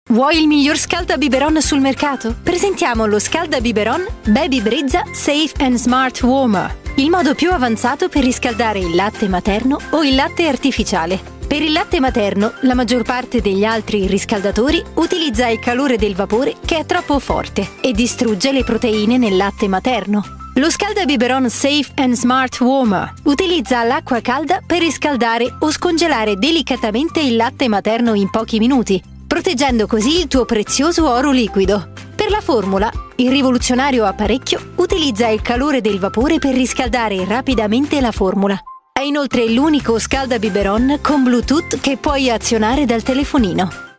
Vuoi il miglior scaldabiberon sul mercato? Presentiamo lo scaldabiberon Baby Brezza Safe and Smart Warmer, il modo più avanzato per riscaldare il latte materno o il latte artificiale. Per il latte materno, la maggior parte degli altri riscaldatori utilizza il calore del vapore che è troppo forte e distrugge le proteine nel latte materno. Lo scaldabiberon Safe and Smart Warmer utilizza l'acqua calda per riscaldare o scongelare delicatamente il latte materno in pochi minuti, proteggendo così il tuo prezioso oro liquido. Per la formula, il rivoluzionario apparecchio utilizza il calore del vapore per riscaldare rapidamente la formula. È inoltre l'unico scaldabiberon con Bluetooth che puoi azionare dal telefonino.